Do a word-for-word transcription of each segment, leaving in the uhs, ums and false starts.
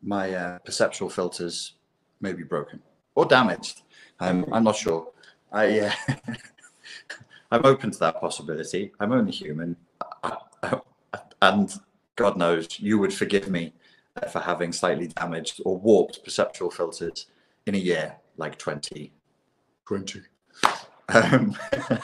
my uh, perceptual filters may be broken or damaged. Um, I'm not sure. I, uh, I'm open to that possibility. I'm only human. And God knows you would forgive me for having slightly damaged or warped perceptual filters in a year like twenty twenty. Um,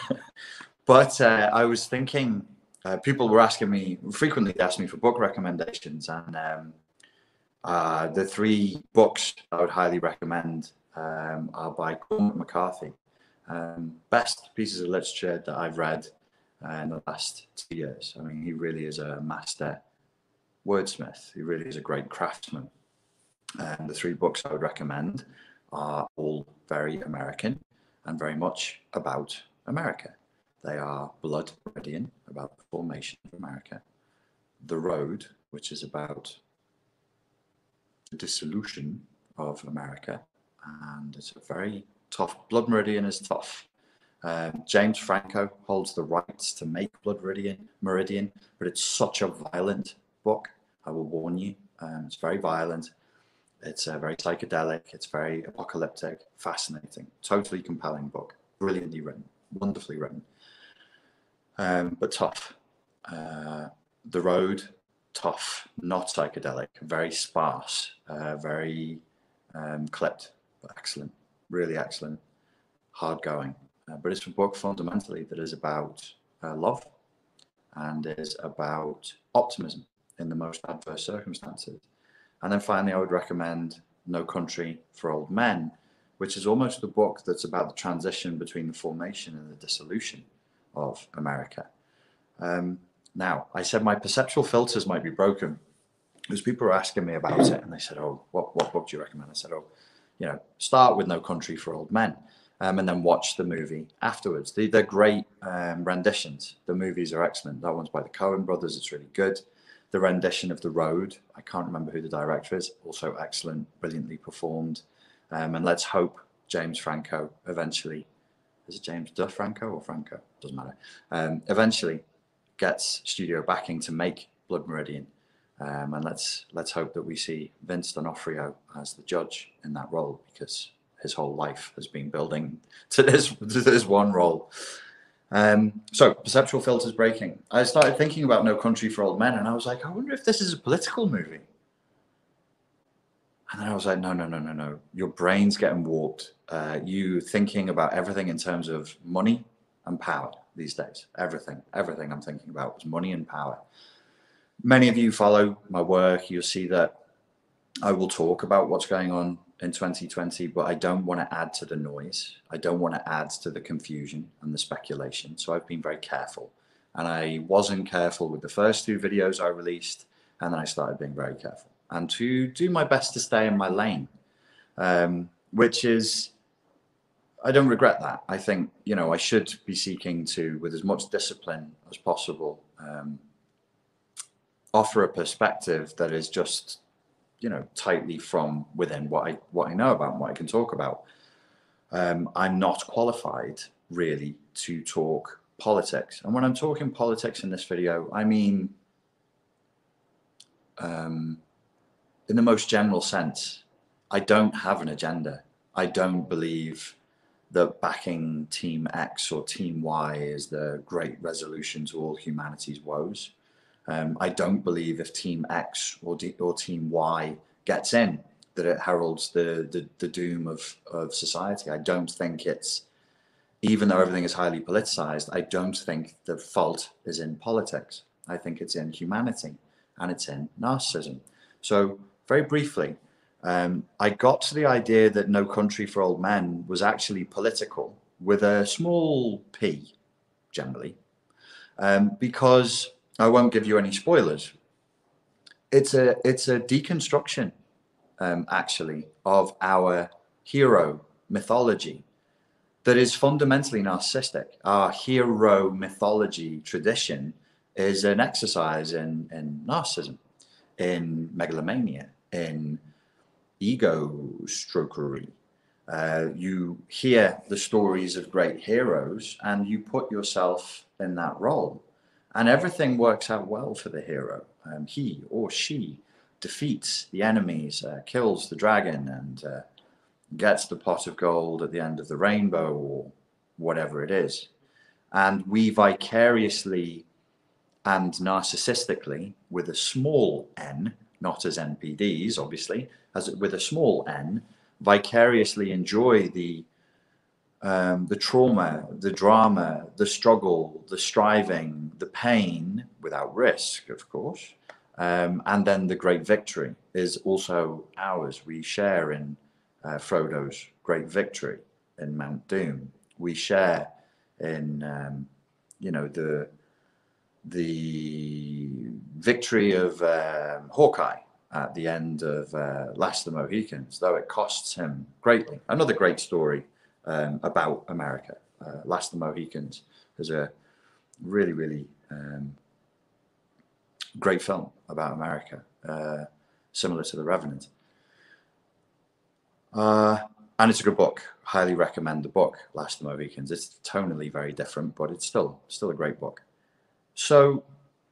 but uh, I was thinking, uh, people were asking me, frequently asked me for book recommendations, and um, uh, the three books I would highly recommend um, are by Cormac McCarthy. Um, best pieces of literature that I've read uh, in the last two years. I mean, he really is a master wordsmith. He really is a great craftsman. And the three books I would recommend are all very American and very much about America. They are Blood Meridian, about the formation of America. The Road, which is about the dissolution of America. And it's a very tough, Blood Meridian is tough. Um, James Franco holds the rights to make Blood Meridian, Meridian, but it's such a violent book. I will warn you. Um, it's very violent. It's uh, very psychedelic. It's very apocalyptic, fascinating, totally compelling book. Brilliantly written, wonderfully written, um, but tough. Uh, the Road, tough, not psychedelic, very sparse, uh, very um, clipped, but excellent, really excellent, hard going. Uh, but it's a book fundamentally that is about uh, love and is about optimism in the most adverse circumstances. And then finally, I would recommend No Country for Old Men, which is almost the book that's about the transition between the formation and the dissolution of America. Um, now, I said my perceptual filters might be broken because people were asking me about it, and they said, oh, what, what book do you recommend? I said, oh, you know, start with No Country for Old Men, um, and then watch the movie afterwards. They, they're great um, renditions. The movies are excellent. That one's by the Coen brothers. It's really good. The rendition of The Road, I can't remember who the director is, also excellent, brilliantly performed. Um, and let's hope James Franco eventually, is it James DeFranco or Franco? Doesn't matter. Um, eventually gets studio backing to make Blood Meridian. Um, and let's let's hope that we see Vince D'Onofrio as the judge in that role, because his whole life has been building to this, to this one role. Um, so, perceptual filters breaking. I started thinking about No Country for Old Men, and I was like, I wonder if this is a political movie. And then I was like, no, no, no, no, no. Your brain's getting warped. Uh, you thinking about everything in terms of money and power these days. Everything, everything I'm thinking about is money and power. Many of you follow my work. You'll see that I will talk about what's going on in twenty twenty, but I don't want to add to the noise. I don't want to add to the confusion and the speculation. So I've been very careful. And I wasn't careful with the first two videos I released, and then I started being very careful. And to do my best to stay in my lane, um, which is, I don't regret that. I think, you know, I should be seeking to, with as much discipline as possible, um, offer a perspective that is just, you know, tightly from within what I what I know about and what I can talk about. Um, I'm not qualified really to talk politics, and when I'm talking politics in this video, I mean um, in the most general sense. I don't have an agenda. I don't believe that backing Team X or Team Y is the great resolution to all humanity's woes. Um, I don't believe if Team X or, D or Team Y gets in, that it heralds the, the, the doom of, of society. I don't think it's, even though everything is highly politicized, I don't think the fault is in politics. I think it's in humanity, and it's in narcissism. So very briefly, um, I got to the idea that No Country for Old Men was actually political with a small p, generally, um, because I won't give you any spoilers. It's a, it's a deconstruction, um, actually, of our hero mythology that is fundamentally narcissistic. Our hero mythology tradition is an exercise in, in narcissism, in megalomania, in ego strokery. Uh, you hear the stories of great heroes and you put yourself in that role. And everything works out well for the hero. Um, he or she defeats the enemies, uh, kills the dragon, and uh, gets the pot of gold at the end of the rainbow, or whatever it is. And we vicariously and narcissistically, with a small n, not as N P Ds, obviously, as with a small n, vicariously enjoy the um, the trauma, the drama, the struggle, the striving, the pain, without risk, of course. Um, and then the great victory is also ours. We share in uh, Frodo's great victory in Mount Doom. We share in, um, you know, the the victory of um, Hawkeye at the end of uh, Last of the Mohicans, though it costs him greatly. Another great story um, about America. Uh, Last of the Mohicans is a really, really um, great film about America, uh, similar to The Revenant. Uh, and it's a good book. Highly recommend the book, Last of the Mohicans. It's tonally very different, but it's still still a great book. So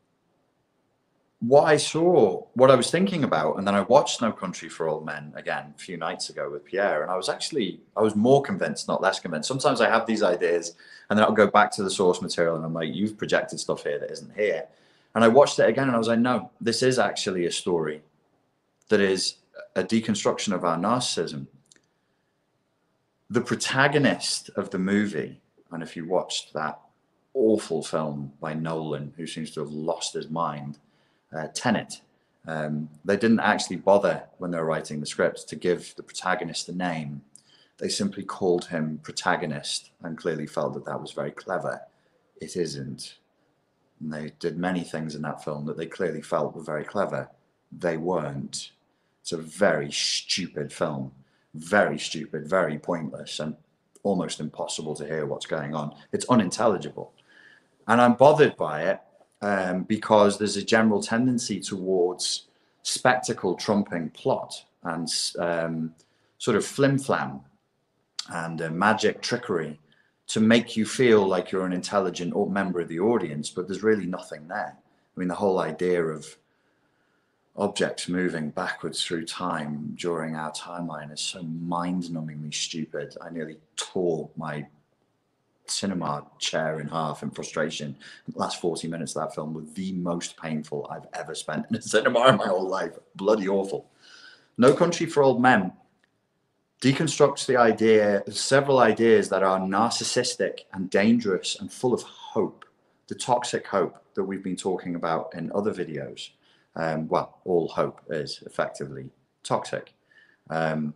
what I saw, what I was thinking about, and then I watched No Country for Old Men again a few nights ago with Pierre, and I was actually, I was more convinced, not less convinced. Sometimes I have these ideas, and then I'll go back to the source material, and I'm like, you've projected stuff here that isn't here. And I watched it again, and I was like, no, this is actually a story that is a deconstruction of our narcissism. The protagonist of the movie, and if you watched that awful film by Nolan, who seems to have lost his mind, uh, Tenet, um, they didn't actually bother when they were writing the script to give the protagonist a name. They simply called him protagonist and clearly felt that that was very clever. It isn't. And they did many things in that film that they clearly felt were very clever. They weren't. It's a very stupid film. Very stupid, very pointless, and almost impossible to hear what's going on. It's unintelligible. And I'm bothered by it um, because there's a general tendency towards spectacle trumping plot and um, sort of flim-flam and uh, magic trickery to make you feel like you're an intelligent member of the audience, but there's really nothing there. I mean, the whole idea of objects moving backwards through time during our timeline is so mind-numbingly stupid. I nearly tore my cinema chair in half in frustration. The last forty minutes of that film were the most painful I've ever spent in a cinema in my whole life. Bloody awful. No Country for Old Men deconstructs the idea, several ideas that are narcissistic and dangerous and full of hope, the toxic hope that we've been talking about in other videos. Um, well, all hope is effectively toxic. Um,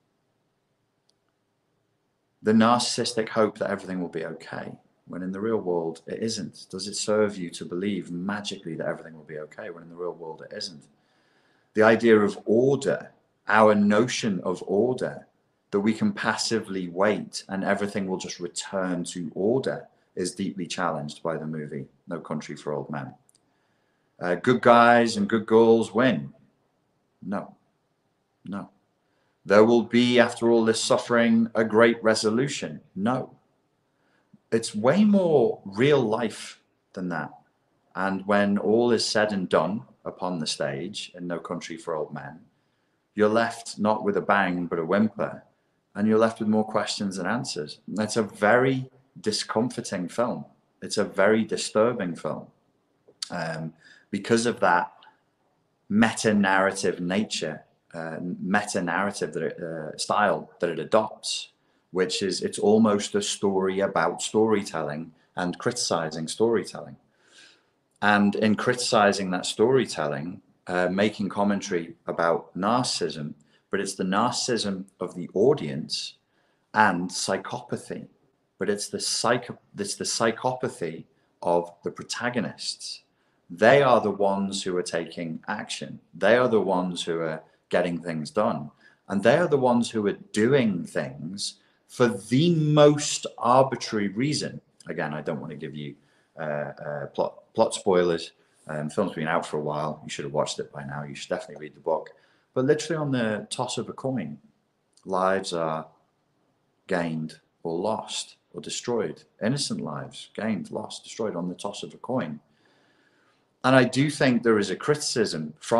the narcissistic hope that everything will be okay, when in the real world it isn't. Does it serve you to believe magically that everything will be okay, when in the real world it isn't? The idea of order, our notion of order, that we can passively wait and everything will just return to order, is deeply challenged by the movie No Country for Old Men. Uh, good guys and good girls win. No, no. There will be, after all this suffering, a great resolution. No. It's way more real life than that. And when all is said and done upon the stage in No Country for Old Men, you're left not with a bang, but a whimper. And you're left with more questions than answers. It's a very discomforting film. It's a very disturbing film. Um, because of that meta-narrative nature, uh, meta-narrative that it, uh, style that it adopts, which is, it's almost a story about storytelling and criticizing storytelling. And in criticizing that storytelling, uh, making commentary about narcissism, but it's the narcissism of the audience and psychopathy, but it's the psycho, it's the psychopathy of the protagonists. They are the ones who are taking action. They are the ones who are getting things done. And they are the ones who are doing things for the most arbitrary reason. Again, I don't want to give you uh, uh, plot, plot spoilers. Um, the film's been out for a while. You should have watched it by now. You should definitely read the book. But literally on the toss of a coin, lives are gained or lost or destroyed. Innocent lives gained, lost, destroyed on the toss of a coin. And I do think there is a criticism from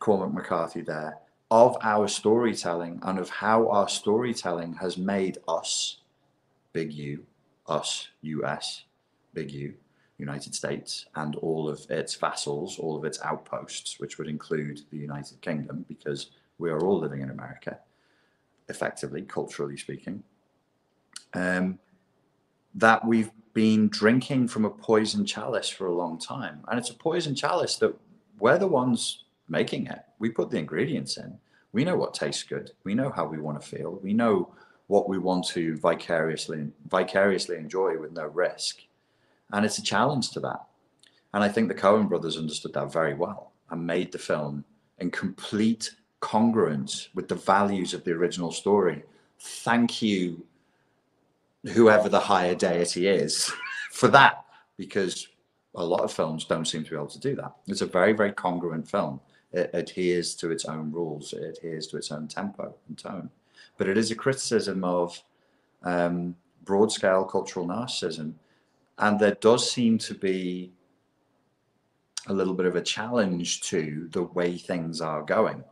Cormac McCarthy there, of our storytelling and of how our storytelling has made us, big U, us, U S, big U, United States, and all of its vassals, all of its outposts, which would include the United Kingdom, because we are all living in America, effectively, culturally speaking, um, that we've been drinking from a poison chalice for a long time. And it's a poison chalice that we're the ones making it. We put the ingredients in. We know what tastes good. We know how we want to feel. We know what we want to vicariously vicariously enjoy with no risk. And it's a challenge to that. And I think the Coen brothers understood that very well and made the film in complete congruence with the values of the original story. Thank you, whoever the higher deity is, for that, because a lot of films don't seem to be able to do that. It's a very, very congruent film. It adheres to its own rules. It adheres to its own tempo and tone. But it is a criticism of um, broad-scale cultural narcissism. And there does seem to be a little bit of a challenge to the way things are going.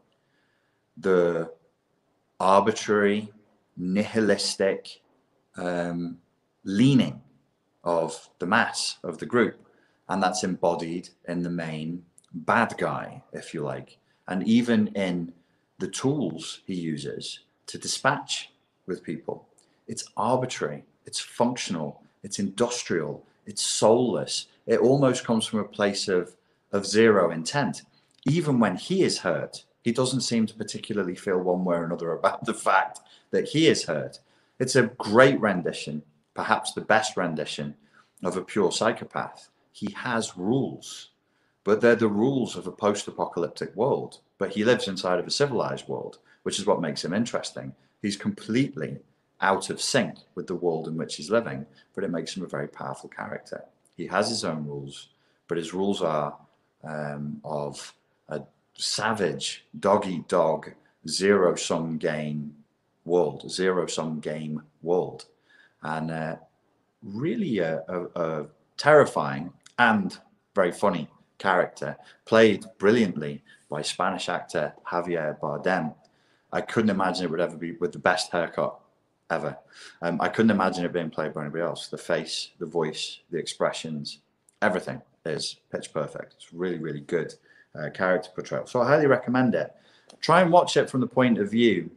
The arbitrary, nihilistic um, leaning of the mass, of the group. And that's embodied in the main bad guy, if you like. And even in the tools he uses to dispatch with people. It's arbitrary, it's functional, it's industrial, it's soulless. It almost comes from a place of, of zero intent. Even when he is hurt, he doesn't seem to particularly feel one way or another about the fact that he is hurt. It's a great rendition, perhaps the best rendition of a pure psychopath. He has rules, but they're the rules of a post-apocalyptic world. But he lives inside of a civilized world, which is what makes him interesting. He's completely out of sync with the world in which he's living, but it makes him a very powerful character. He has his own rules, but his rules are um, of a savage, dog-eat-dog, zero-sum game world, zero-sum game world. And uh, really a, a, a terrifying and very funny character, played brilliantly by Spanish actor Javier Bardem. I couldn't imagine it would ever be with the best haircut ever. Um, I couldn't imagine it being played by anybody else. The face, the voice, the expressions, everything is pitch perfect. It's really, really good uh, character portrayal. So I highly recommend it. Try and watch it from the point of view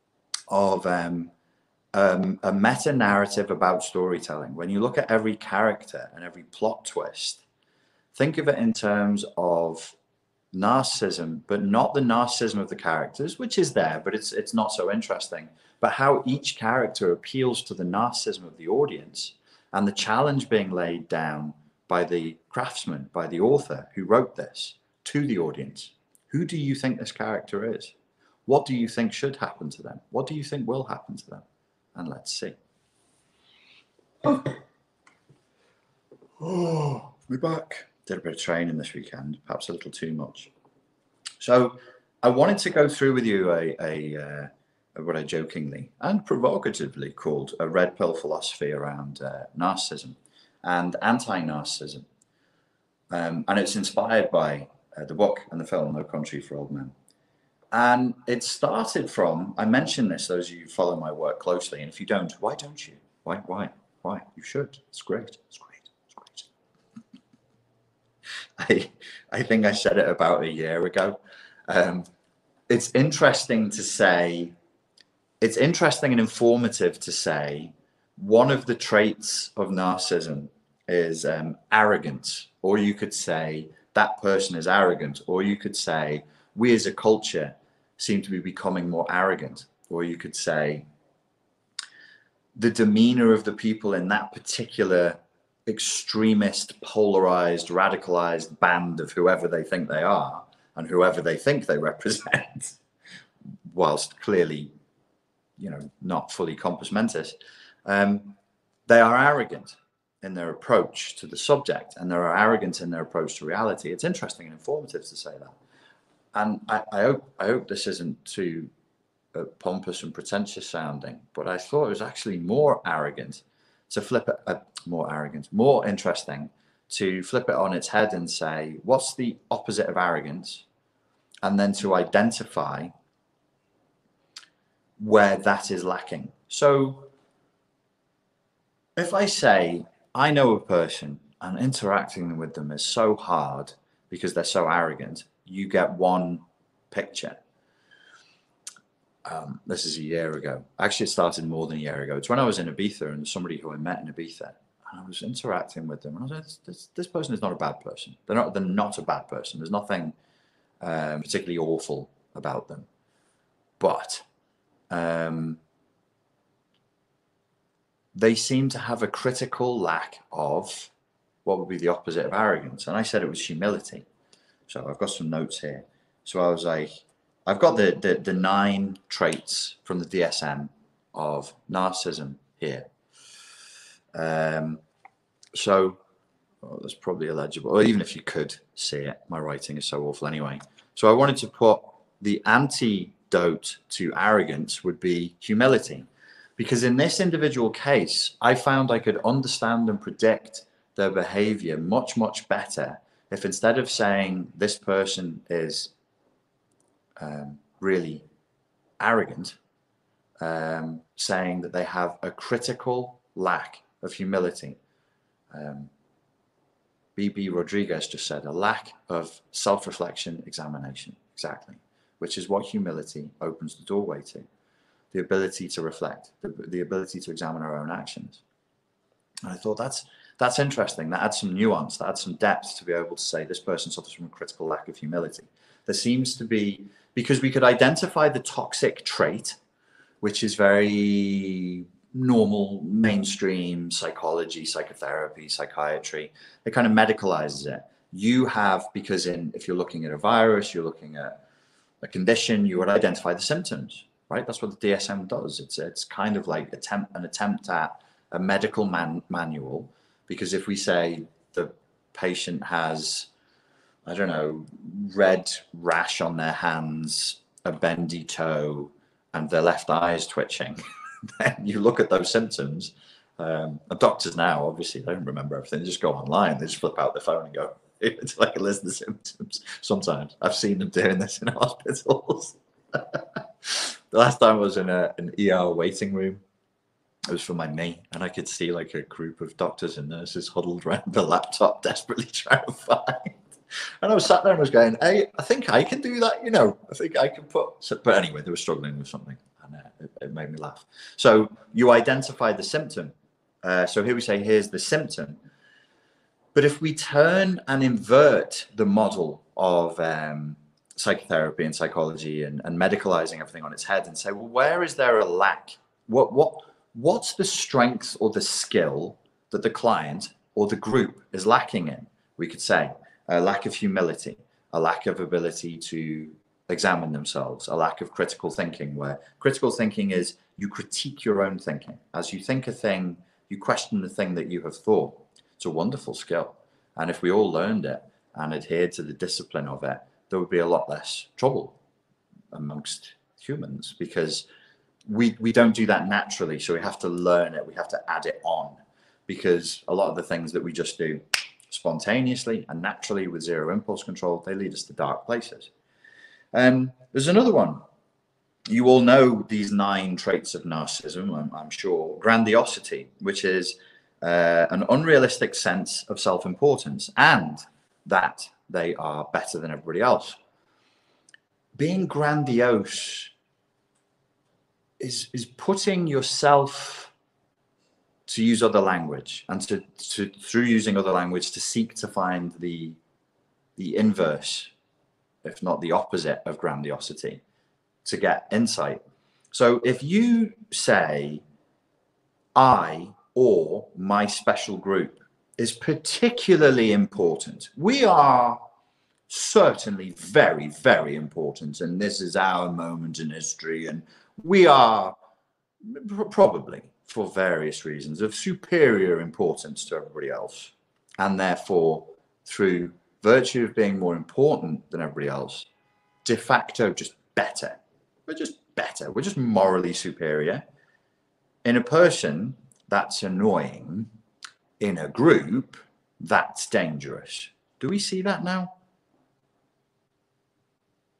of um, um, a meta narrative about storytelling. When you look at every character and every plot twist, think of it in terms of narcissism, but not the narcissism of the characters, which is there, but it's it's not so interesting, but how each character appeals to the narcissism of the audience and the challenge being laid down by the craftsman, by the author who wrote this to the audience. Who do you think this character is? What do you think should happen to them? What do you think will happen to them? And let's see. Oh, we're back. Did a bit of training this weekend, perhaps a little too much. So I wanted to go through with you a, a, uh, what I jokingly and provocatively called a red pill philosophy around uh, narcissism and anti-narcissism. Um, and it's inspired by uh, the book and the film No Country for Old Men. And it started from, I mentioned this, those of you who follow my work closely, and if you don't, why don't you? Why, why, why? You should. It's great. It's great. I, I think I said it about a year ago. Um, it's interesting to say, it's interesting and informative to say one of the traits of narcissism is um, arrogance, or you could say that person is arrogant, or you could say we as a culture seem to be becoming more arrogant, or you could say the demeanor of the people in that particular extremist, polarized, radicalized band of whoever they think they are and whoever they think they represent, whilst clearly, you know, not fully compos mentis, um, they are arrogant in their approach to the subject, and they are arrogant in their approach to reality. It's interesting and informative to say that. And I, I hope I hope this isn't too uh, pompous and pretentious sounding, but I thought it was actually more arrogant to flip it, uh, more arrogant, more interesting to flip it on its head and say, what's the opposite of arrogance? and then to identify where that is lacking. So if I say, I know a person and interacting with them is so hard because they're so arrogant, you get one picture. Um, this is a year ago. Actually, it started more than a year ago. It's when I was in Ibiza, and somebody who I met in Ibiza, and I was interacting with them, and I was like, this, this, this person is not a bad person. They're not, they're not a bad person. There's nothing um, particularly awful about them. But um, they seem to have a critical lack of what would be the opposite of arrogance. And I said it was humility. So I've got some notes here. So I was like, I've got the, the, the nine traits from the D S M of narcissism here. Um, so oh, that's probably illegible, or even if you could see it, my writing is so awful anyway. So I wanted to put the antidote to arrogance would be humility. Because in this individual case, I found I could understand and predict their behavior much, much better if instead of saying this person is um, really arrogant, um, saying that they have a critical lack of humility. Um, B B Rodriguez just said a lack of self-reflection, examination, exactly, which is what humility opens the doorway to. The ability to reflect, the, the ability to examine our own actions. And I thought that's that's interesting. That adds some nuance, that adds some depth to be able to say this person suffers from a critical lack of humility. There seems to be, because we could identify the toxic trait, which is very normal, mainstream psychology, psychotherapy, psychiatry. It kind of medicalizes it. You have, because in if you're looking at a virus, you're looking at a condition, you would identify the symptoms. Right, that's what the D S M does. It's it's kind of like attempt an attempt at a medical man, manual. Because if we say the patient has, I don't know, red rash on their hands, a bendy toe, and their left eye is twitching, then you look at those symptoms. Um, and doctors now, obviously, they don't remember everything. They just go online. They just flip out their phone and go, it's like a list of the symptoms. Sometimes I've seen them doing this in hospitals. The last time I was in a, an E R waiting room, it was for my knee, and I could see like a group of doctors and nurses huddled around the laptop, desperately trying to find. And I was sat there and was going, "Hey, I think I can do that. You know, I think I can put." So, but anyway, they were struggling with something, and uh, it, it made me laugh. So you identify the symptom. Uh, so here we say, "Here's the symptom." But if we turn and invert the model of um, psychotherapy and psychology and, and medicalizing everything on its head and say, well, where is there a lack? What what what's the strength or the skill that the client or the group is lacking in? We could say a lack of humility, a lack of ability to examine themselves, a lack of critical thinking, where critical thinking is you critique your own thinking. As you think a thing, you question the thing that you have thought. It's a wonderful skill. And if we all learned it and adhered to the discipline of it, there would be a lot less trouble amongst humans, because we we don't do that naturally. So we have to learn it. We have to add it on, because a lot of the things that we just do spontaneously and naturally with zero impulse control, they lead us to dark places. Um, there's another one. You all know these nine traits of narcissism, I'm, I'm sure. Grandiosity, which is uh, an unrealistic sense of self-importance and that they are better than everybody else. Being grandiose is, is putting yourself, to use other language, and to, to through using other language to seek to find the, the inverse, if not the opposite of grandiosity, to get insight. So if you say, I or my special group is particularly important, we are certainly very, very important, and this is our moment in history, and we are probably, for various reasons, of superior importance to everybody else, and therefore, through virtue of being more important than everybody else, de facto just better. We're just better. We're just morally superior. In a person, that's annoying. In a group, that's dangerous. Do we see that now?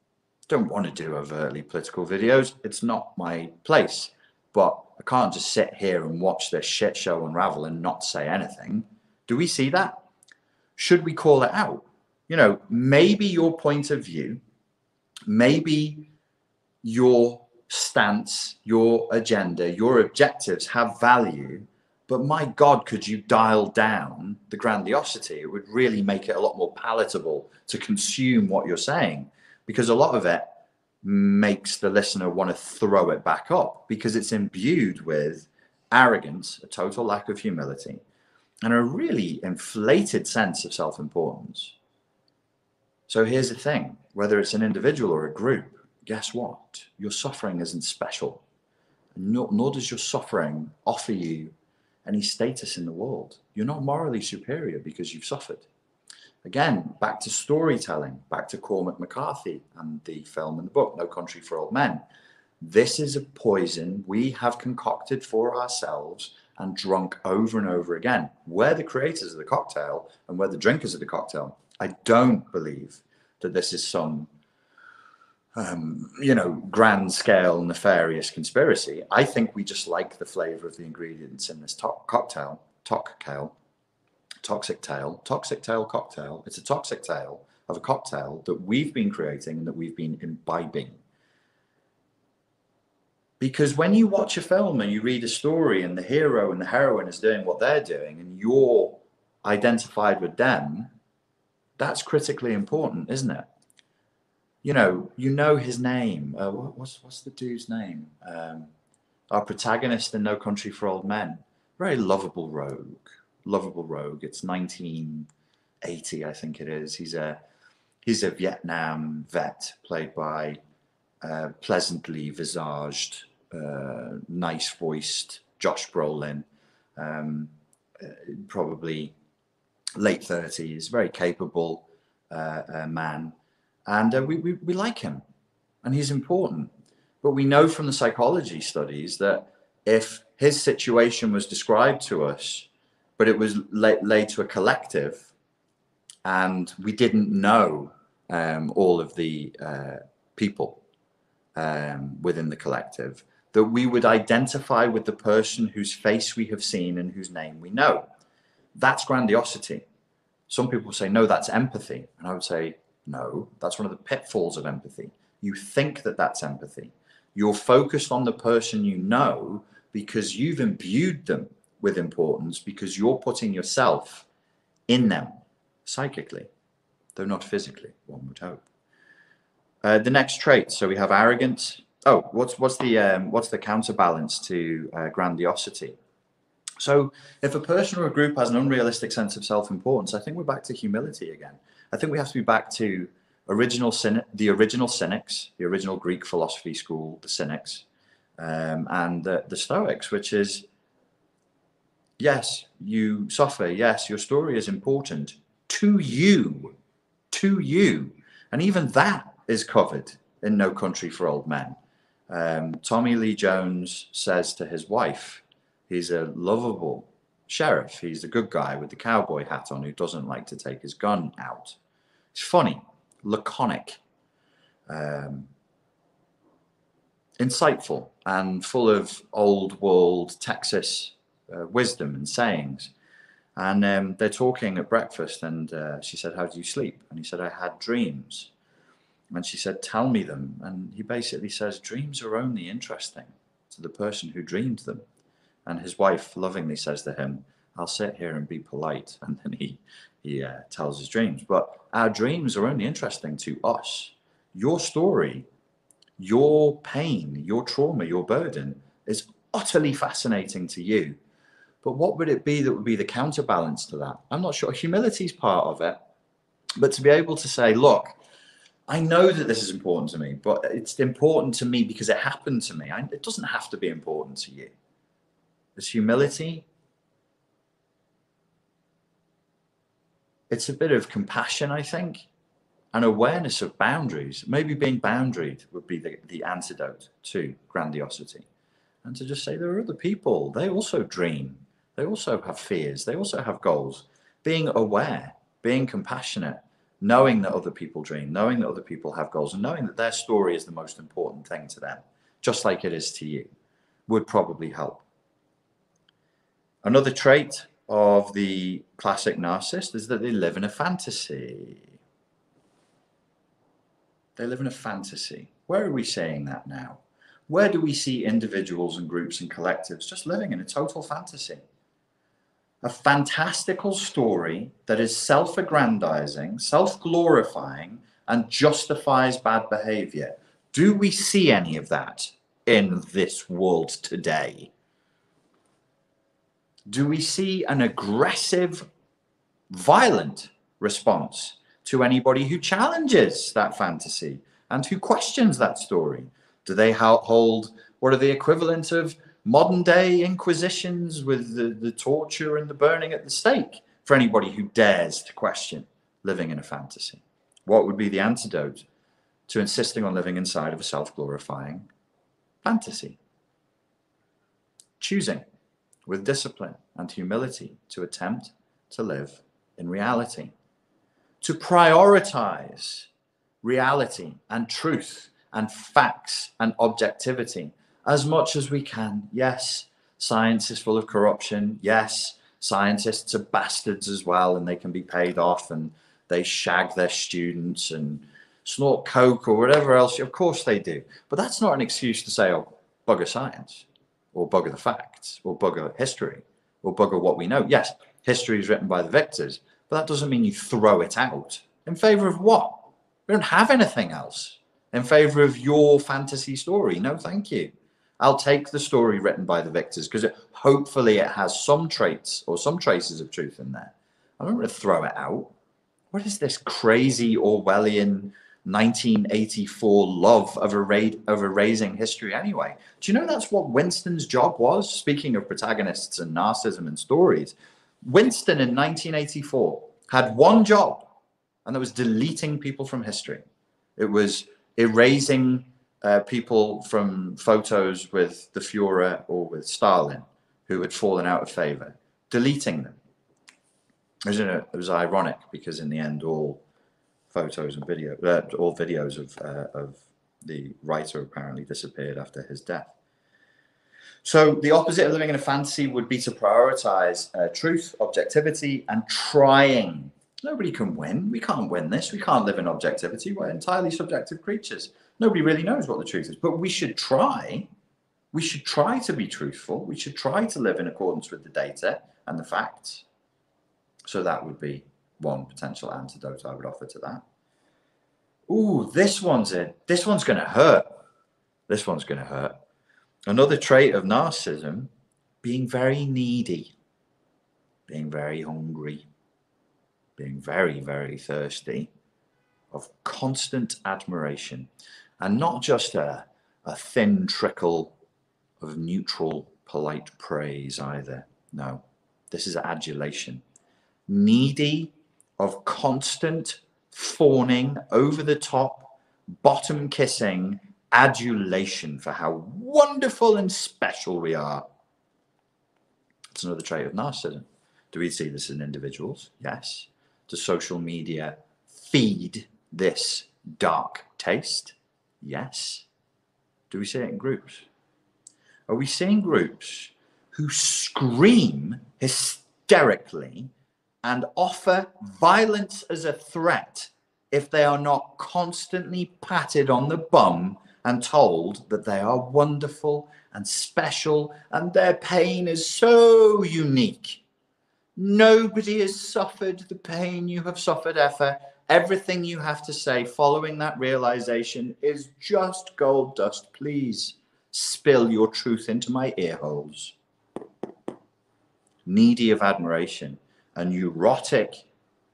Don't want to do overtly political videos. It's not my place. But I can't just sit here and watch this shit show unravel and not say anything. Do we see that? Should we call it out? You know, maybe your point of view, maybe your stance, your agenda, your objectives have value, but my God, could you dial down the grandiosity? It would really make it a lot more palatable to consume what you're saying, because a lot of it makes the listener want to throw it back up because it's imbued with arrogance, a total lack of humility, and a really inflated sense of self-importance. So here's the thing, whether it's an individual or a group, guess what? Your suffering isn't special. Nor, nor does your suffering offer you any status in the world. You're not morally superior because you've suffered. Again, back to storytelling, back to Cormac McCarthy and the film and the book, No Country for Old Men. This is a poison we have concocted for ourselves and drunk over and over again. We're the creators of the cocktail and we're the drinkers of the cocktail. I don't believe that this is some Um, you know, grand scale nefarious conspiracy. I think we just like the flavor of the ingredients in this to- cocktail, cocktail, toxic tale, toxic tale cocktail. It's a toxic tale of a cocktail that we've been creating and that we've been imbibing. Because when you watch a film and you read a story and the hero and the heroine is doing what they're doing and you're identified with them, that's critically important, isn't it? You know, you know his name. Uh, what, what's what's the dude's name? Um, our protagonist in No Country for Old Men. Very lovable rogue. Lovable rogue. It's nineteen eighty, I think it is. He's a he's a Vietnam vet played by uh, pleasantly visaged, uh, nice voiced Josh Brolin. Um, uh, probably late thirties. Very capable uh, uh, man. And uh, we, we, we like him, and he's important. But we know from the psychology studies that if his situation was described to us, but it was laid, laid to a collective, and we didn't know um, all of the uh, people um, within the collective, that we would identify with the person whose face we have seen and whose name we know. That's grandiosity. Some people say, no, that's empathy. And I would say, no, that's one of the pitfalls of empathy. You think that that's empathy. You're focused on the person you know because you've imbued them with importance, because you're putting yourself in them psychically, though not physically, one would hope. Uh, the next trait, so we have arrogance. Oh, what's what's the um, what's the counterbalance to uh, grandiosity? So if a person or a group has an unrealistic sense of self-importance, I think we're back to humility again. I think we have to be back to original Cynic, the original Cynics, the original Greek philosophy school, the Cynics, um, and the, the Stoics, which is, yes, you suffer. Yes, your story is important to you, to you. And even that is covered in No Country for Old Men. Um, Tommy Lee Jones says to his wife, he's a lovable sheriff. He's the good guy with the cowboy hat on who doesn't like to take his gun out. It's funny, laconic, um, insightful, and full of old world Texas uh, wisdom and sayings. And um, they're talking at breakfast, and uh, she said, how do you sleep? And he said, I had dreams. And she said, tell me them. And he basically says, dreams are only interesting to the person who dreamed them. And his wife lovingly says to him, I'll sit here and be polite. And then he, he uh, tells his dreams. But our dreams are only interesting to us. Your story, your pain, your trauma, your burden is utterly fascinating to you. But what would it be that would be the counterbalance to that? I'm not sure. Humility is part of it. But to be able to say, look, I know that this is important to me, but it's important to me because it happened to me. I, it doesn't have to be important to you. There's humility. It's a bit of compassion, I think, and awareness of boundaries. Maybe being boundaried would be the, the antidote to grandiosity. And to just say there are other people. They also dream. They also have fears. They also have goals. Being aware, being compassionate, knowing that other people dream, knowing that other people have goals, and knowing that their story is the most important thing to them, just like it is to you, would probably help. Another trait of the classic narcissist is that they live in a fantasy. They live in a fantasy. Where are we seeing that now? Where do we see individuals and groups and collectives just living in a total fantasy? A fantastical story that is self-aggrandizing, self-glorifying, and justifies bad behavior. Do we see any of that in this world today? Do we see an aggressive, violent response to anybody who challenges that fantasy and who questions that story? Do they hold, what are the equivalent of modern day inquisitions with the, the torture and the burning at the stake for anybody who dares to question living in a fantasy? What would be the antidote to insisting on living inside of a self-glorifying fantasy? Choosing with discipline and humility to attempt to live in reality, to prioritize reality and truth and facts and objectivity as much as we can. Yes, science is full of corruption. Yes, scientists are bastards as well, and they can be paid off and they shag their students and snort coke or whatever else. Of course they do. But that's not an excuse to say, oh, bugger science, or bugger the facts, or bugger history, or bugger what we know. Yes, history is written by the victors, but that doesn't mean you throw it out. In favor of what? We don't have anything else. In favor of your fantasy story? No, thank you. I'll take the story written by the victors because hopefully it has some traits or some traces of truth in there. I'm not going to throw it out. What is this crazy Orwellian nineteen eighty-four love of, erad of erasing history anyway? Do you know that's what Winston's job was? Speaking of protagonists and narcissism and stories, Winston in nineteen eighty-four had one job, and that was deleting people from history. It was erasing uh, people from photos with the Fuhrer or with Stalin who had fallen out of favor, deleting them. It was, it was ironic because in the end, all photos and video, uh, all videos of, uh, of the writer apparently disappeared after his death. So the opposite of living in a fantasy would be to prioritize uh, truth, objectivity, and trying. Nobody can win. We can't win this. We can't live in objectivity. We're entirely subjective creatures. Nobody really knows what the truth is, but we should try. We should try to be truthful. We should try to live in accordance with the data and the facts. So that would be one potential antidote I would offer to that. Ooh, this one's it. This one's going to hurt. This one's going to hurt. Another trait of narcissism, being very needy, being very hungry, being very, very thirsty, of constant admiration, and not just a, a thin trickle of neutral, polite praise either. No, this is adulation. Needy of constant fawning, over the top, bottom kissing adulation for how wonderful and special we are. It's another trait of narcissism. Do we see this in individuals? Yes. Does social media feed this dark taste? Yes. Do we see it in groups? Are we seeing groups who scream hysterically and offer violence as a threat if they are not constantly patted on the bum and told that they are wonderful and special and their pain is so unique? Nobody has suffered the pain you have suffered ever. Everything you have to say following that realization is just gold dust. Please spill your truth into my ear holes. Needy of admiration, a neurotic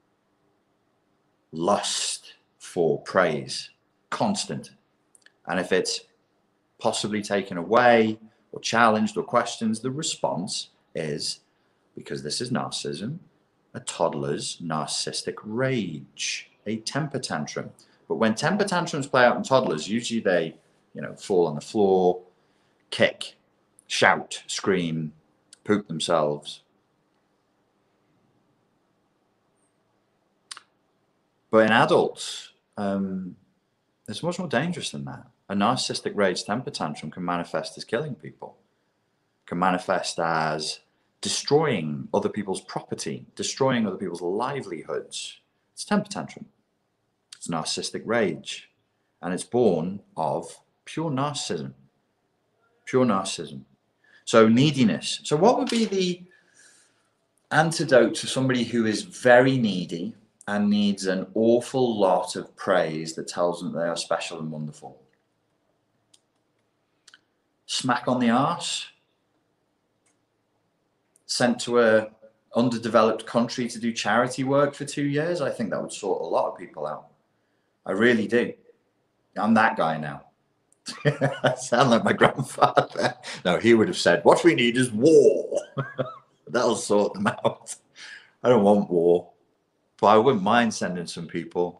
lust for praise, constant. And if it's possibly taken away or challenged or questioned, the response is, because this is narcissism, a toddler's narcissistic rage, a temper tantrum. But when temper tantrums play out in toddlers, usually they, you know, fall on the floor, kick, shout, scream, poop themselves. But in adults, um, it's much more dangerous than that. A narcissistic rage temper tantrum can manifest as killing people, can manifest as destroying other people's property, destroying other people's livelihoods. It's a temper tantrum. It's narcissistic rage. And it's born of pure narcissism. Pure narcissism. So neediness. So what would be the antidote to somebody who is very needy and needs an awful lot of praise that tells them they are special and wonderful? Smack on the arse? Sent to a underdeveloped country to do charity work for two years? I think that would sort a lot of people out. I really do. I'm that guy now. I sound like my grandfather. No, he would have said, what we need is war. That'll sort them out. I don't want war. But I wouldn't mind sending some people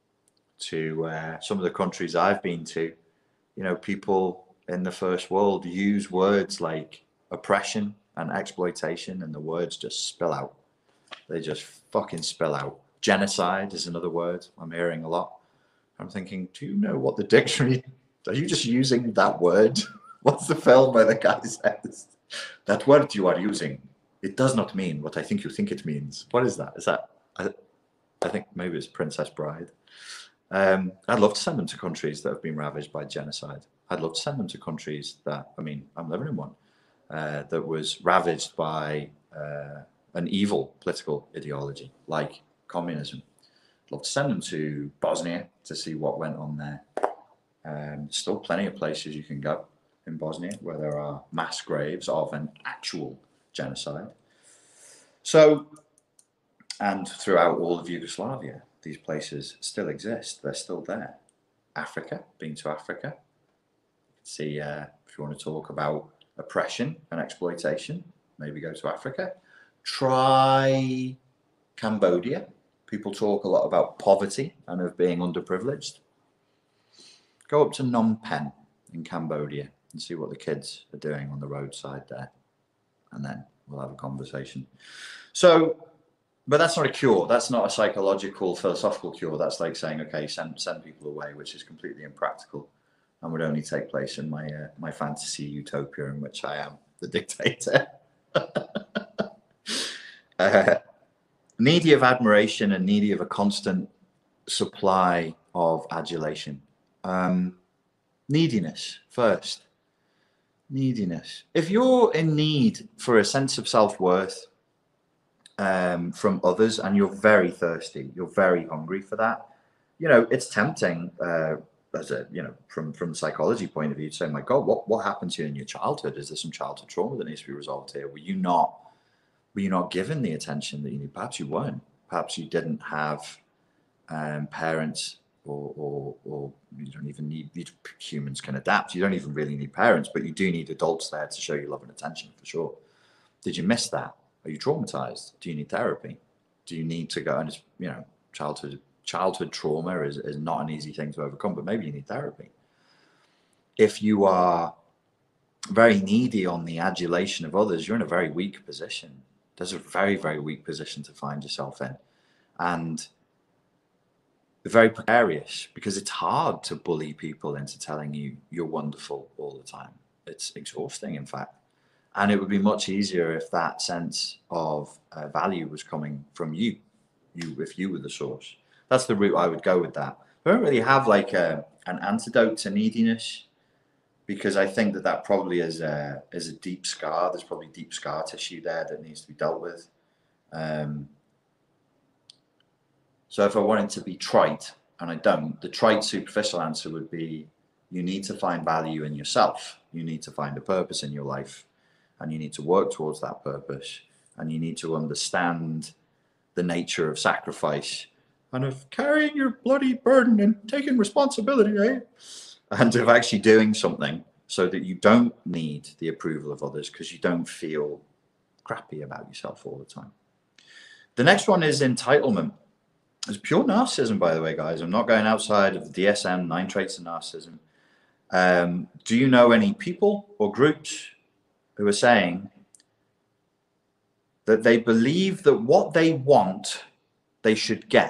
to uh, some of the countries I've been to. You know, people in the first world use words like oppression and exploitation, and the words just spill out. They just fucking spill out. Genocide is another word I'm hearing a lot. I'm thinking, do you know what the dictionary, are you just using that word? What's the film where the guy says, that word you are using, it does not mean what I think you think it means. What is that? Is that, I, I think maybe it's Princess Bride. Um, I'd love to send them to countries that have been ravaged by genocide. I'd love to send them to countries that, I mean, I'm living in one, uh, that was ravaged by uh, an evil political ideology like communism. I'd love to send them to Bosnia to see what went on there. Um, still plenty of places you can go in Bosnia where there are mass graves of an actual genocide. So, and throughout all of Yugoslavia, these places still exist. They're still there. Africa, been to Africa. See, uh, if you want to talk about oppression and exploitation, maybe go to Africa. Try Cambodia. People talk a lot about poverty and of being underprivileged. Go up to Phnom Penh in Cambodia and see what the kids are doing on the roadside there. And then we'll have a conversation. So, but that's not a cure. That's not a psychological, philosophical cure. That's like saying, okay, send, send people away, which is completely impractical and would only take place in my, uh, my fantasy utopia in which I am the dictator. uh, Needy of admiration and needy of a constant supply of adulation. Um, neediness first. Neediness. If you're in need for a sense of self-worth um, from others and you're very thirsty, you're very hungry for that, you know, it's tempting uh, as a, you know, from, from a psychology point of view to say, my God, what, what happened to you in your childhood? Is there some childhood trauma that needs to be resolved here? Were you not Were you not given the attention that you need? Perhaps you weren't. Perhaps you didn't have um, parents, or, or, or you don't even need, humans can adapt. You don't even really need parents, but you do need adults there to show you love and attention, for sure. Did you miss that? Are you traumatized? Do you need therapy? Do you need to go, and it's, you know, childhood, childhood trauma is, is not an easy thing to overcome, but maybe you need therapy. If you are very needy on the adulation of others, you're in a very weak position. There's a very, very weak position to find yourself in. And very precarious, because it's hard to bully people into telling you you're wonderful all the time. It's exhausting, in fact. And it would be much easier if that sense of uh, value was coming from you, you, if you were the source. That's the route I would go with that. I don't really have like a, an antidote to neediness, because I think that that probably is a, is a deep scar. There's probably deep scar tissue there that needs to be dealt with. Um, so if I wanted to be trite, and I don't, the trite superficial answer would be, you need to find value in yourself. You need to find a purpose in your life, and you need to work towards that purpose. And you need to understand the nature of sacrifice and of carrying your bloody burden and taking responsibility, eh? And of actually doing something so that you don't need the approval of others, because you don't feel crappy about yourself all the time. The next one is entitlement. It's pure narcissism, by the way, guys. I'm not going outside of the D S M, nine traits of narcissism. Um, do you know any people or groups who are saying that they believe that what they want, they should get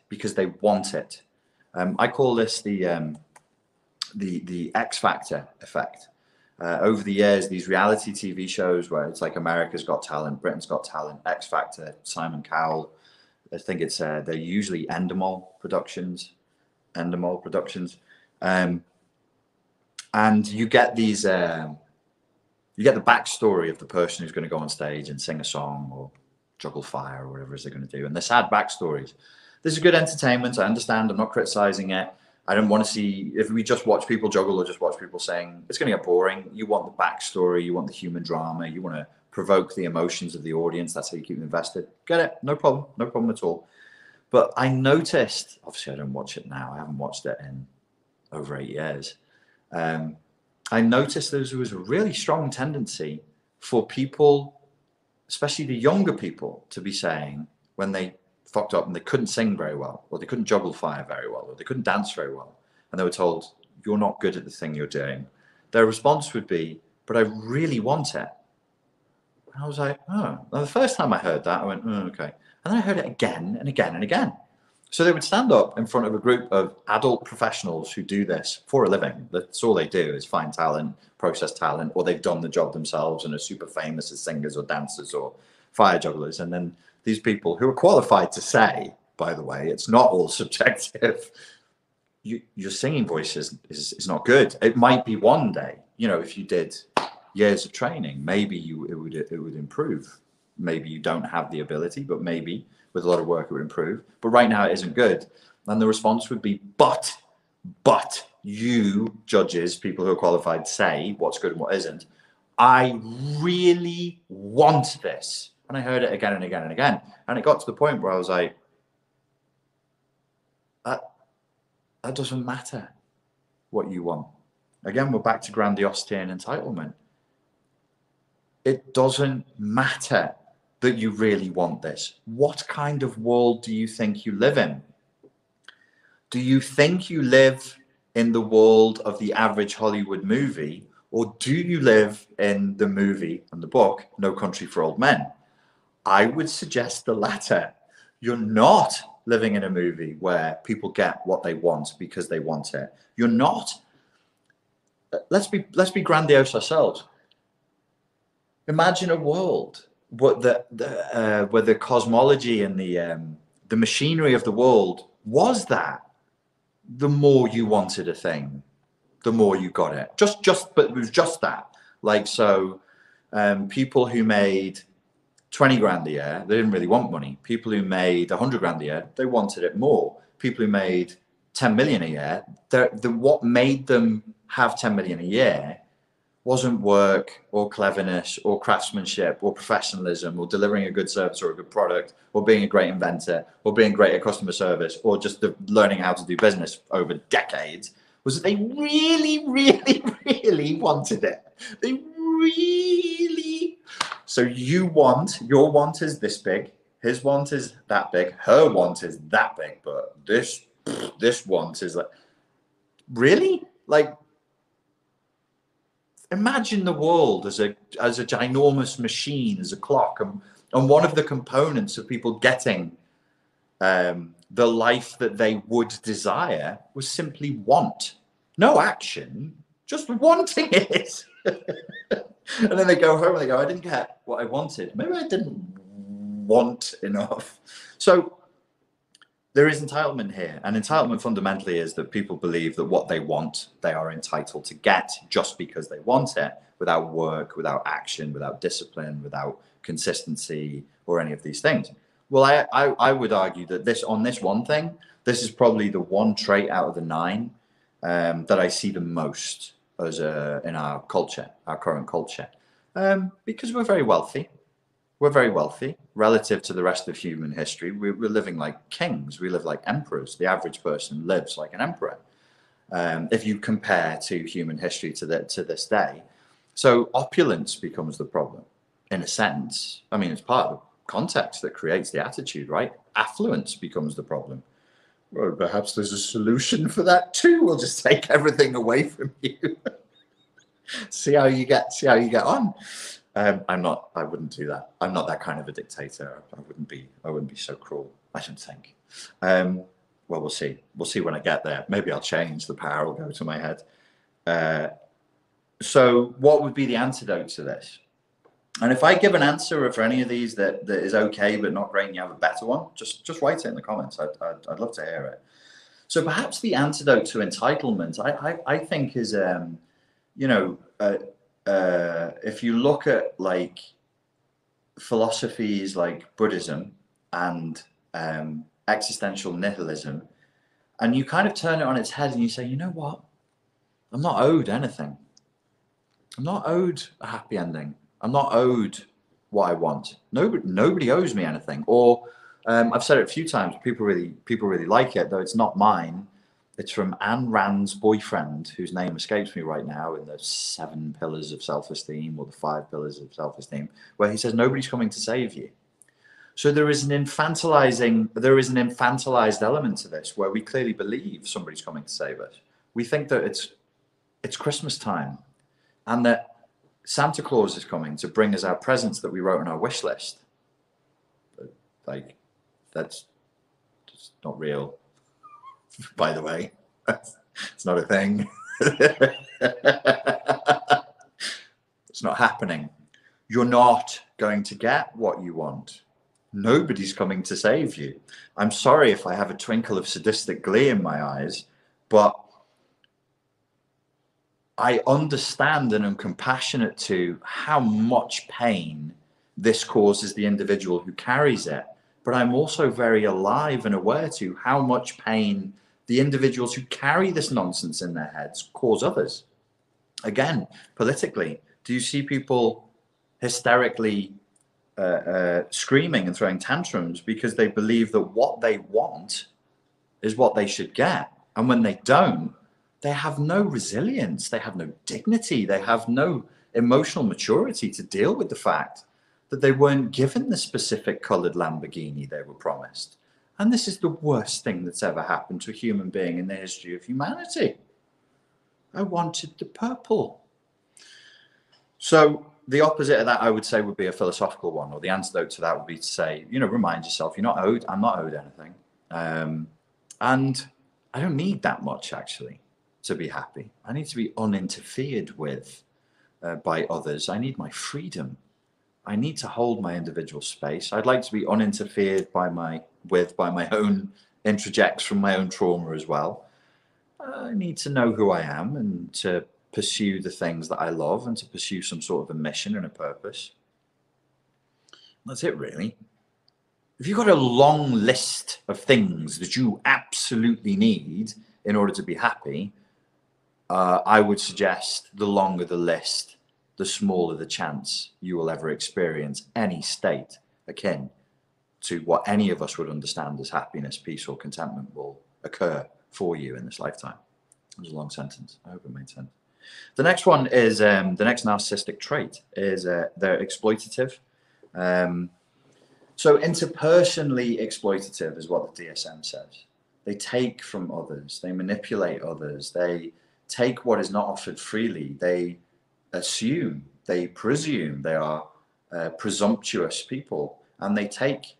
because they want it. Um, I call this the um, the the X Factor effect. Uh, over the years, these reality T V shows where it's like America's Got Talent, Britain's Got Talent, X Factor, Simon Cowell. I think it's uh, they're usually Endemol Productions, Endemol Productions, um, and you get these. Um, you get the backstory of the person who's going to go on stage and sing a song or juggle fire or whatever it is they're going to do, and the sad backstories. This is good entertainment. I understand. I'm not criticizing it. I don't want to see, if we just watch people juggle or just watch people sing, it's going to get boring. You want the backstory. You want the human drama. You want to provoke the emotions of the audience. That's how you keep them invested. Get it? No problem. No problem at all. But I noticed, obviously I don't watch it now. I haven't watched it in over eight years. Um, I noticed there was a really strong tendency for people, especially the younger people, to be saying when they fucked up and they couldn't sing very well, or they couldn't juggle fire very well, or they couldn't dance very well, and they were told, you're not good at the thing you're doing, their response would be, but I really want it. And I was like, oh. Now, the first time I heard that, I went, oh, okay. And then I heard it again and again and again. So they would stand up in front of a group of adult professionals who do this for a living. That's all they do, is find talent, process talent, or they've done the job themselves and are super famous as singers or dancers or fire jugglers. And then these people who are qualified to say, by the way, it's not all subjective, you, your singing voice is, is, is not good. It might be one day, you know, if you did years of training, maybe you it would it would improve. Maybe you don't have the ability, but maybe with a lot of work it would improve. But right now it isn't good. And the response would be, but, but you judges, people who are qualified, say what's good and what isn't. I really want this. And I heard it again and again and again. And it got to the point where I was like, that, that doesn't matter what you want. Again, we're back to grandiosity and entitlement. It doesn't matter that you really want this. What kind of world do you think you live in? Do you think you live in the world of the average Hollywood movie, or do you live in the movie and the book, No Country for Old Men? I would suggest the latter. You're not living in a movie where people get what they want because they want it. You're not. Let's be, let's be grandiose ourselves. Imagine a world where the, the, uh, where the cosmology and the, um, the machinery of the world was that the more you wanted a thing, the more you got it. Just, just, but it was just that. Like, so um, people who made twenty grand a year, they didn't really want money. People who made a hundred grand a year, they wanted it more. People who made ten million a year, the what made them have ten million a year wasn't work or cleverness or craftsmanship or professionalism or delivering a good service or a good product or being a great inventor or being great at customer service or just the learning how to do business over decades. Was that they really, really, really wanted it. They really. So you want, your want is this big, his want is that big, her want is that big, but this, this want is like, really? Like, imagine the world as a as a ginormous machine, as a clock, and, and one of the components of people getting um, the life that they would desire was simply want. No action, just wanting it. And then they go home and they go, I didn't get what I wanted. Maybe I didn't want enough. So there is entitlement here. And entitlement fundamentally is that people believe that what they want, they are entitled to get just because they want it, without work, without action, without discipline, without consistency, or any of these things. Well, I, I, I would argue that this, on this one thing, this is probably the one trait out of the nine um, that I see the most as a, in our culture, our current culture, um, because we're very wealthy. We're very wealthy relative to the rest of human history. We're, we're living like kings. We live like emperors. The average person lives like an emperor. Um, if you compare to human history to, the, to this day. So opulence becomes the problem in a sense. I mean, it's part of the context that creates the attitude, right? Affluence becomes the problem. Well, perhaps there's a solution for that too. We'll just take everything away from you. see how you get, see how you get on. Um, I'm not, I wouldn't do that. I'm not that kind of a dictator. I wouldn't be, I wouldn't be so cruel, I don't think. Um, well, we'll see. We'll see when I get there. Maybe I'll change. The power will go to my head. Uh, so what would be the antidote to this? And if I give an answer for any of these that, that is okay but not great and you have a better one, just, just write it in the comments. I'd, I'd, I'd love to hear it. So perhaps the antidote to entitlement, I, I, I think is, um, you know, uh, uh, if you look at like philosophies like Buddhism and um, existential nihilism, and you kind of turn it on its head and you say, you know what? I'm not owed anything. I'm not owed a happy ending. I'm not owed what I want. Nobody, nobody owes me anything. Or um, I've said it a few times. People really, people really like it, though it's not mine. It's from Ayn Rand's boyfriend, whose name escapes me right now, in the seven pillars of self-esteem or the five pillars of self-esteem, where he says nobody's coming to save you. So there is an infantilizing, there is an infantilized element to this, where we clearly believe somebody's coming to save us. We think that it's it's Christmas time, and that Santa Claus is coming to bring us our presents that we wrote on our wish list. But, like, that's just not real, by the way. It's not a thing. It's not happening. You're not going to get what you want. Nobody's coming to save you. I'm sorry if I have a twinkle of sadistic glee in my eyes, but I understand and am compassionate to how much pain this causes the individual who carries it. But I'm also very alive and aware to how much pain the individuals who carry this nonsense in their heads cause others. Again, politically, do you see people hysterically uh, uh, screaming and throwing tantrums because they believe that what they want is what they should get? And when they don't, they have no resilience, they have no dignity, they have no emotional maturity to deal with the fact that they weren't given the specific colored Lamborghini they were promised. And this is the worst thing that's ever happened to a human being in the history of humanity. I wanted the purple. So the opposite of that, I would say, would be a philosophical one, or the antidote to that would be to say, you know, remind yourself, you're not owed, I'm not owed anything. Um, and I don't need that much, actually, to be happy. I need to be uninterfered with uh, by others. I need my freedom. I need to hold my individual space. I'd like to be uninterfered by my with by my own introjects from my own trauma as well. I need to know who I am and to pursue the things that I love and to pursue some sort of a mission and a purpose. That's it, really. If you've got a long list of things that you absolutely need in order to be happy, uh, I would suggest the longer the list, the smaller the chance you will ever experience any state akin to what any of us would understand as happiness, peace, or contentment will occur for you in this lifetime. It was a long sentence. I hope it made sense. The next one is, um, the next narcissistic trait is uh, they're exploitative. Um, so interpersonally exploitative is what the D S M says. They take from others. They manipulate others. They take what is not offered freely. They assume, they presume they are uh, presumptuous people, and they take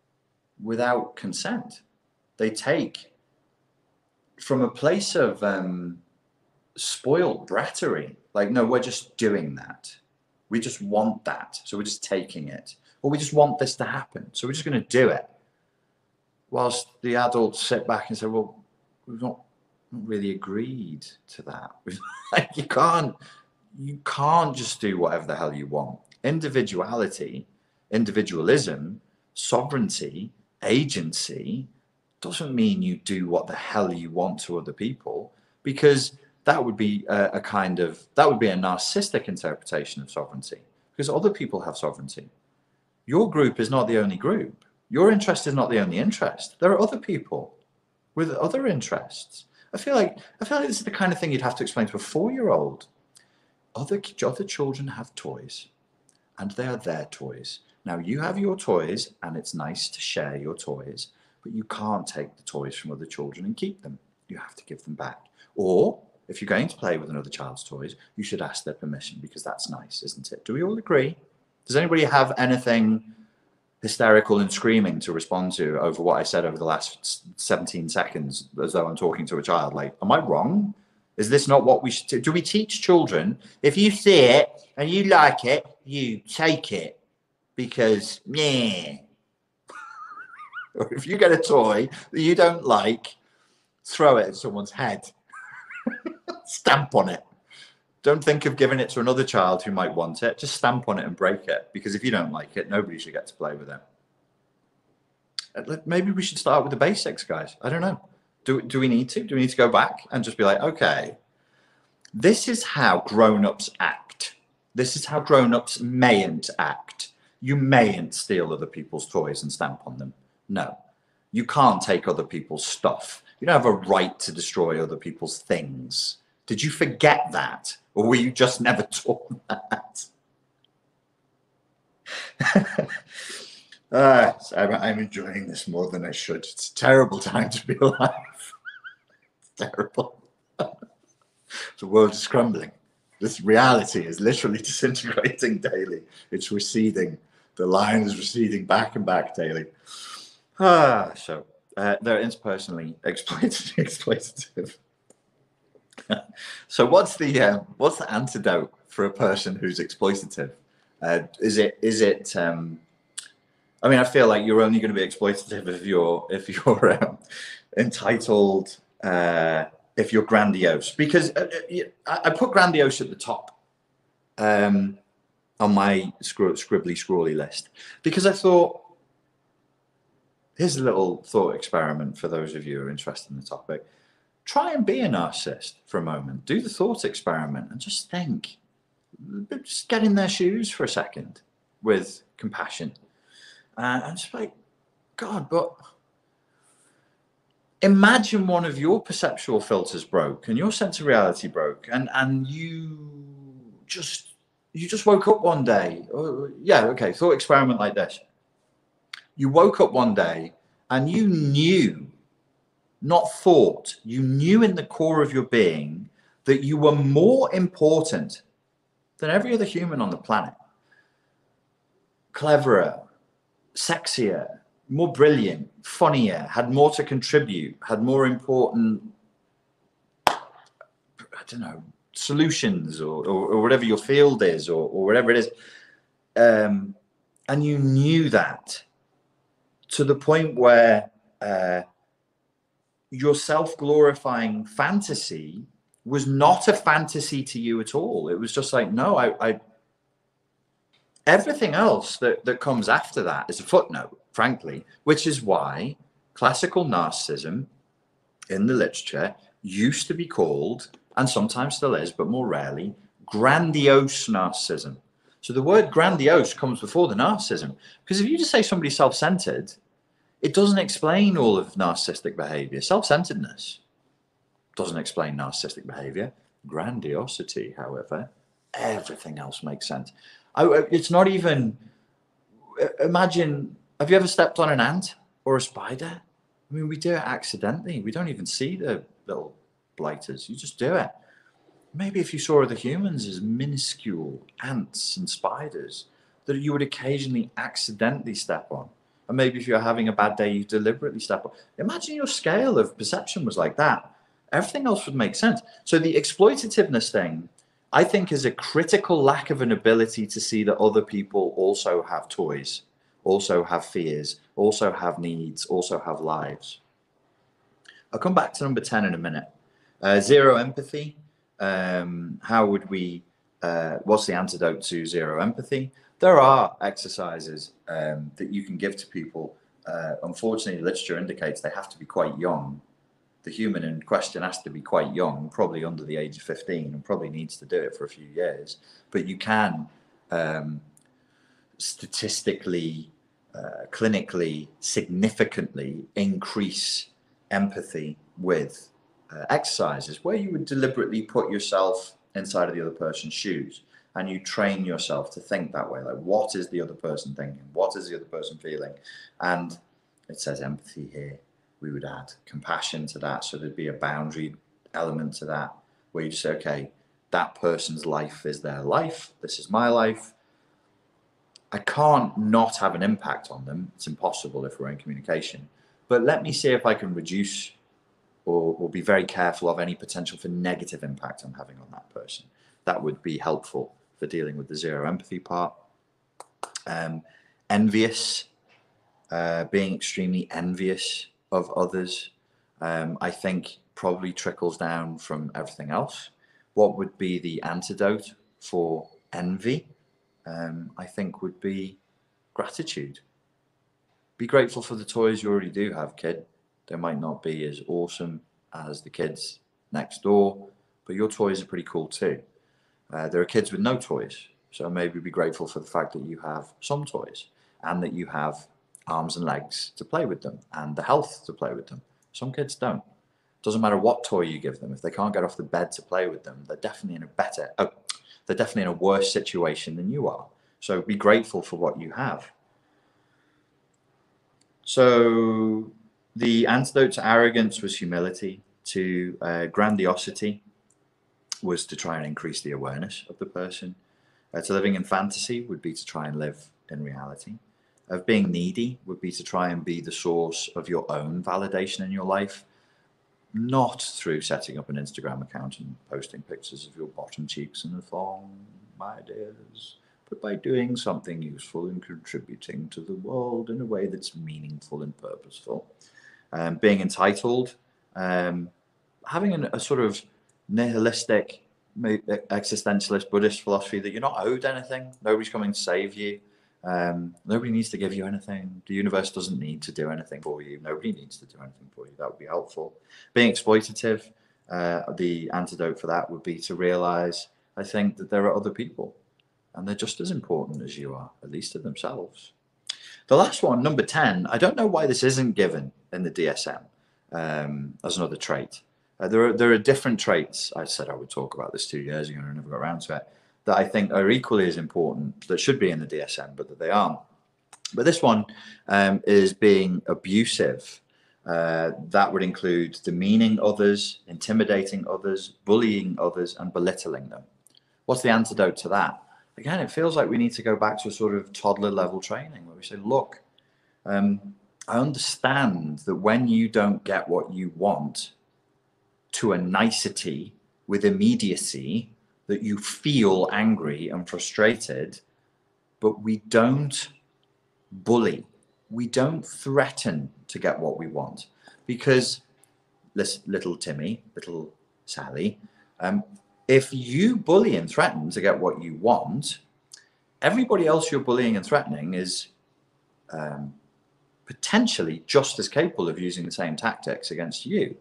without consent. They take from a place of um, spoiled brattery. Like, no, we're just doing that. We just want that. So we're just taking it. Or we just want this to happen. So we're just going to do it. Whilst the adults sit back and say, well, we've not, not really agreed to that. Like, you can't, you can't just do whatever the hell you want. Individuality, individualism, sovereignty, agency doesn't mean you do what the hell you want to other people, because that would be a, a kind of, that would be a narcissistic interpretation of sovereignty, because other people have sovereignty. Your group is not the only group. Your interest is not the only interest. There are other people with other interests. I feel like, I feel like this is the kind of thing you'd have to explain to a four-year-old. Other, other children have toys, and they are their toys. Now, you have your toys, and it's nice to share your toys, but you can't take the toys from other children and keep them. You have to give them back. Or, if you're going to play with another child's toys, you should ask their permission, because that's nice, isn't it? Do we all agree? Does anybody have anything hysterical and screaming to respond to over what I said over the last seventeen seconds, as though I'm talking to a child. Like, am I wrong? Is this not what we should do? Do we teach children, if you see it and you like it, you take it because, yeah. Or if you get a toy that you don't like, throw it at someone's head. Stamp on it. Don't think of giving it to another child who might want it. Just stamp on it and break it. Because if you don't like it, nobody should get to play with it. Maybe we should start with the basics, guys. I don't know. Do, do we need to? Do we need to go back and just be like, okay, this is how grown-ups act. This is how grown-ups mayn't act. You mayn't steal other people's toys and stamp on them. No. You can't take other people's stuff. You don't have a right to destroy other people's things. Did you forget that? Or were you just never taught that? uh, so I'm, I'm enjoying this more than I should. It's a terrible time to be alive. It's terrible. The world is crumbling. This reality is literally disintegrating daily. It's receding. The line is receding back and back daily. Ah, so uh, they're interpersonally exploitative. exploitative. So what's the uh, what's the antidote for a person who's exploitative? Uh, is it is it? Um, I mean, I feel like you're only going to be exploitative if you're if you're um, entitled, uh, if you're grandiose. Because uh, I, I put grandiose at the top um, on my scri scribbly scrawly list because I thought, here's a little thought experiment for those of you who are interested in the topic. Try and be a narcissist for a moment. Do the thought experiment and just think. Just get in their shoes for a second with compassion. Uh, and just like, God, but imagine one of your perceptual filters broke and your sense of reality broke, and, and you just you just woke up one day. Or, yeah, okay, thought experiment like this. You woke up one day and you knew, not thought, you knew in the core of your being that you were more important than every other human on the planet. Cleverer, sexier, more brilliant, funnier, had more to contribute, had more important, I don't know, solutions or, or, or whatever your field is, or, or whatever it is. Um, and you knew that to the point where uh, your self-glorifying fantasy was not a fantasy to you at all. It was just like, no, I, I everything else that, that comes after that is a footnote, frankly, which is why classical narcissism in the literature used to be called, and sometimes still is, but more rarely, grandiose narcissism. So the word grandiose comes before the narcissism, because if you just say somebody's self-centered, it doesn't explain all of narcissistic behavior. Self-centeredness doesn't explain narcissistic behavior. Grandiosity, however, everything else makes sense. I, it's not even, imagine, have you ever stepped on an ant or a spider? I mean, we do it accidentally. We don't even see the little blighters. You just do it. Maybe if you saw other humans as minuscule ants and spiders that you would occasionally accidentally step on. And maybe if you're having a bad day, you deliberately step on. Imagine your scale of perception was like that. Everything else would make sense. So the exploitativeness thing, I think, is a critical lack of an ability to see that other people also have toys, also have fears, also have needs, also have lives. I'll come back to number ten in a minute. Uh, zero empathy. Um, how would we, uh, what's the antidote to zero empathy? There are exercises um, that you can give to people. Uh, unfortunately, the literature indicates they have to be quite young. The human in question has to be quite young, probably under the age of fifteen, and probably needs to do it for a few years. But you can um, statistically, uh, clinically, significantly increase empathy with uh, exercises where you would deliberately put yourself inside of the other person's shoes. And you train yourself to think that way. Like, what is the other person thinking? What is the other person feeling? And it says empathy here. We would add compassion to that. So there'd be a boundary element to that where you say, okay, that person's life is their life. This is my life. I can't not have an impact on them. It's impossible if we're in communication. But let me see if I can reduce or, or be very careful of any potential for negative impact I'm having on that person. That would be helpful for dealing with the zero empathy part. Um, envious, uh, being extremely envious of others, um, I think probably trickles down from everything else. What would be the antidote for envy? Um, I think would be gratitude. Be grateful for the toys you already do have, kid. They might not be as awesome as the kids next door, but your toys are pretty cool too. Uh, there are kids with no toys, so maybe be grateful for the fact that you have some toys and that you have arms and legs to play with them and the health to play with them. Some kids don't. Doesn't matter what toy you give them. If they can't get off the bed to play with them, they're definitely in a better, oh, they're definitely in a worse situation than you are. So be grateful for what you have. So the antidote to arrogance was humility. To uh, grandiosity was to try and increase the awareness of the person. Uh, to living in fantasy would be to try and live in reality. Of being needy would be to try and be the source of your own validation in your life, not through setting up an Instagram account and posting pictures of your bottom cheeks in a thong, my dears, but by doing something useful and contributing to the world in a way that's meaningful and purposeful. Um, being entitled, um, having an, a sort of nihilistic, existentialist Buddhist philosophy that you're not owed anything. Nobody's coming to save you. Um, nobody needs to give you anything. The universe doesn't need to do anything for you. Nobody needs to do anything for you. That would be helpful. Being exploitative, uh, the antidote for that would be to realize, I think, that there are other people and they're just as important as you are, at least to themselves. The last one, number ten, I don't know why this isn't given in the D S M um, as another trait. Uh, there are there are different traits. I said I would talk about this two years ago and I never got around to it, that I think are equally as important, that should be in the D S M, but that they aren't. But this one um, is being abusive. Uh, that would include demeaning others, intimidating others, bullying others, and belittling them. What's the antidote to that? Again, it feels like we need to go back to a sort of toddler level training where we say, look, um, I understand that when you don't get what you want to a nicety with immediacy, that you feel angry and frustrated, but we don't bully. We don't threaten to get what we want, because this little Timmy, little Sally, um, if you bully and threaten to get what you want, everybody else you're bullying and threatening is um, potentially just as capable of using the same tactics against you.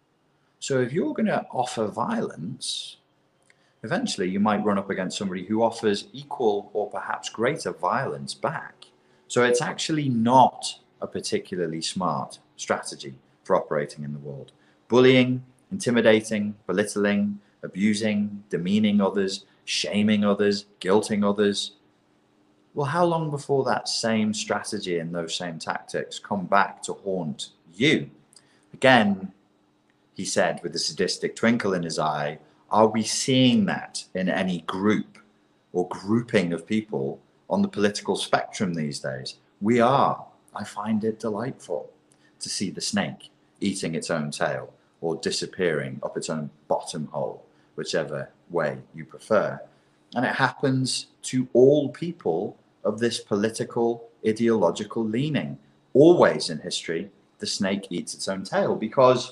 So if you're going to offer violence, eventually you might run up against somebody who offers equal or perhaps greater violence back. So it's actually not a particularly smart strategy for operating in the world. Bullying, intimidating, belittling, abusing, demeaning others, shaming others, guilting others. Well, how long before that same strategy and those same tactics come back to haunt you? Again, he said with a sadistic twinkle in his eye, are we seeing that in any group or grouping of people on the political spectrum these days? We are. I find it delightful to see the snake eating its own tail or disappearing up its own bottom hole, whichever way you prefer. And it happens to all people of this political, ideological leaning. Always in history, the snake eats its own tail, because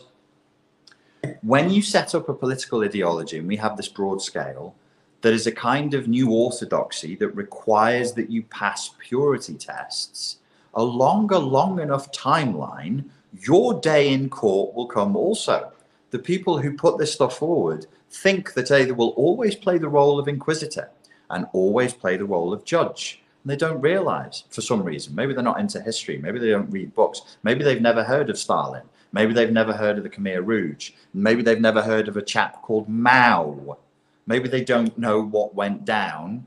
when you set up a political ideology, and we have this broad scale, that is a kind of new orthodoxy that requires that you pass purity tests, along a long enough timeline, your day in court will come also. The people who put this stuff forward think that they will always play the role of inquisitor and always play the role of judge. And they don't realize, for some reason, maybe they're not into history, maybe they don't read books, maybe they've never heard of Stalin, maybe they've never heard of the Khmer Rouge, maybe they've never heard of a chap called Mao, maybe they don't know what went down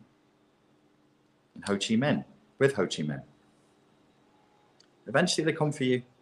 in Ho Chi Minh, with Ho Chi Minh. Eventually they come for you.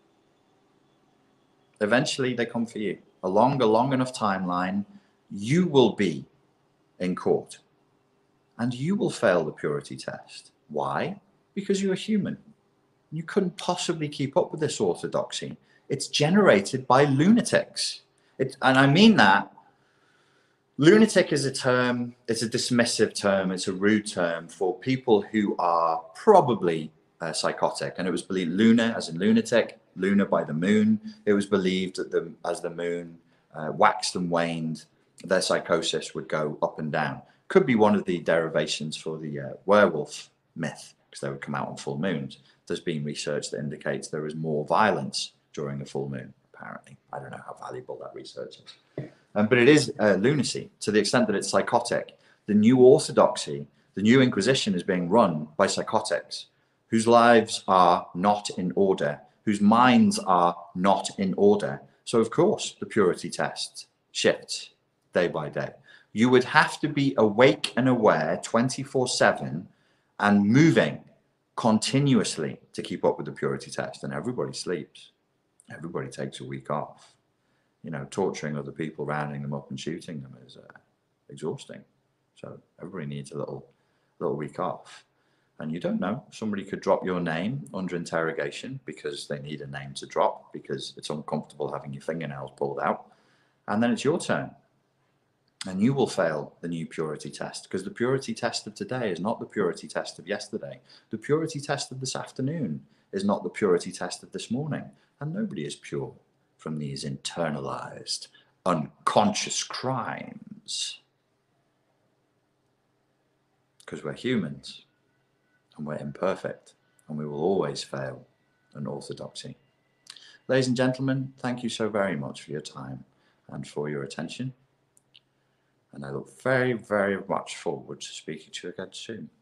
Eventually they come for you. Along a long enough timeline, you will be in court and you will fail the purity test. Why? Because you're a human. You couldn't possibly keep up with this orthodoxy. It's generated by lunatics. It, and I mean that. Lunatic is a term, it's a dismissive term, it's a rude term for people who are probably uh, psychotic. And it was believed, Luna as in lunatic, Luna by the moon. It was believed that the, as the moon uh, waxed and waned, their psychosis would go up and down. Could be one of the derivations for the uh, werewolf myth, because they would come out on full moons. There's been research that indicates there is more violence during a full moon, apparently. I don't know how valuable that research is. Um, but it is uh, lunacy to the extent that it's psychotic. The new orthodoxy, the new Inquisition is being run by psychotics whose lives are not in order, whose minds are not in order. So, of course, the purity test shifts day by day. You would have to be awake and aware twenty-four seven and moving continuously to keep up with the purity test. And everybody sleeps. Everybody takes a week off. You know, torturing other people, rounding them up and shooting them is uh, exhausting. So everybody needs a little, little week off. And you don't know, somebody could drop your name under interrogation because they need a name to drop, because it's uncomfortable having your fingernails pulled out. And then it's your turn. And you will fail the new purity test, because the purity test of today is not the purity test of yesterday. The purity test of this afternoon is not the purity test of this morning. And nobody is pure from these internalized, unconscious crimes. Because we're humans, and we're imperfect, and we will always fail in orthodoxy. Ladies and gentlemen, thank you so very much for your time and for your attention. And I look very, very much forward to speaking to you again soon.